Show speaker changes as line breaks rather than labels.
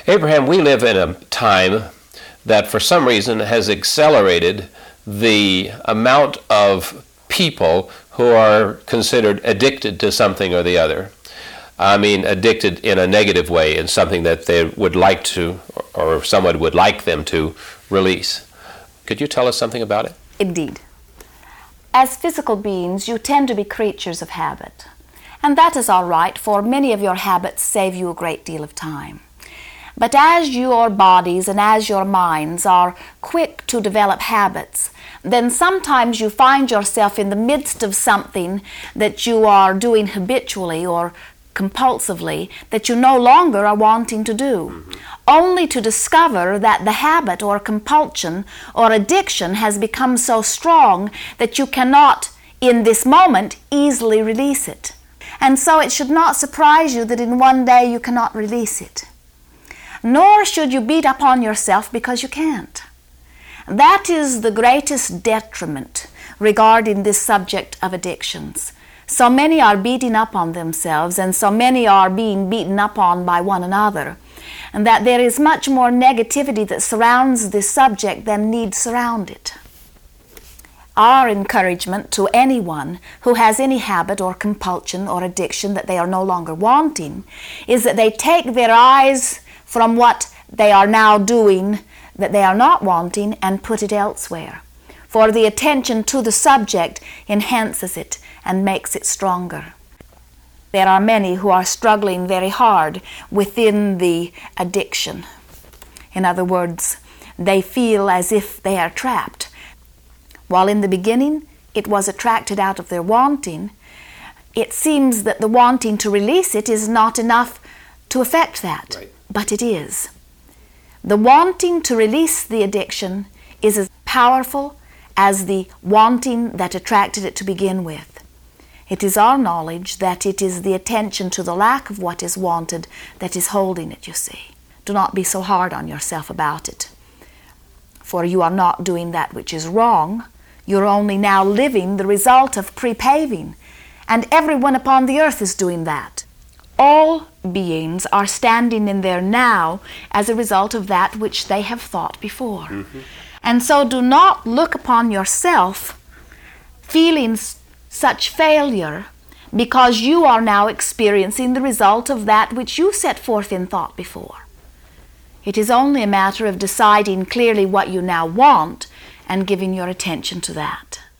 Abraham, we live in a time that for some reason has accelerated the amount of people who are considered addicted to something or the other. I mean, addicted in a negative way, in something that they would like to, or someone would like them to release. Could you tell us something about it?
Indeed. As physical beings, you tend to be creatures of habit. And that is all right, for many of your habits save you a great deal of time. But as your bodies and as your minds are quick to develop habits, then sometimes you find yourself in the midst of something that you are doing habitually or compulsively that you no longer are wanting to do, only to discover that the habit or compulsion or addiction has become so strong that you cannot, in this moment, easily release it. And so it should not surprise you that in one day you cannot release it. Nor should you beat upon yourself because you can't. That is the greatest detriment regarding this subject of addictions. So many are beating up on themselves, and so many are being beaten up on by one another, and that there is much more negativity that surrounds this subject than need surround it. Our encouragement to anyone who has any habit or compulsion or addiction that they are no longer wanting is that they take their eyes from what they are now doing that they are not wanting and put it elsewhere. For the attention to the subject enhances it and makes it stronger. There are many who are struggling very hard within the addiction. In other words, they feel as if they are trapped. While in the beginning it was attracted out of their wanting, it seems that the wanting to release it is not enough to affect that.
Right.
But it is. The wanting to release the addiction is as powerful as the wanting that attracted it to begin with. It is our knowledge that it is the attention to the lack of what is wanted that is holding it, you see. Do not be so hard on yourself about it. For you are not doing that which is wrong. You're only now living the result of pre-paving. And everyone upon the earth is doing that. All beings are standing in there now as a result of that which they have thought before. And so do not look upon yourself feeling such failure because you are now experiencing the result of that which you set forth in thought before. It is only a matter of deciding clearly what you now want and giving your attention to that.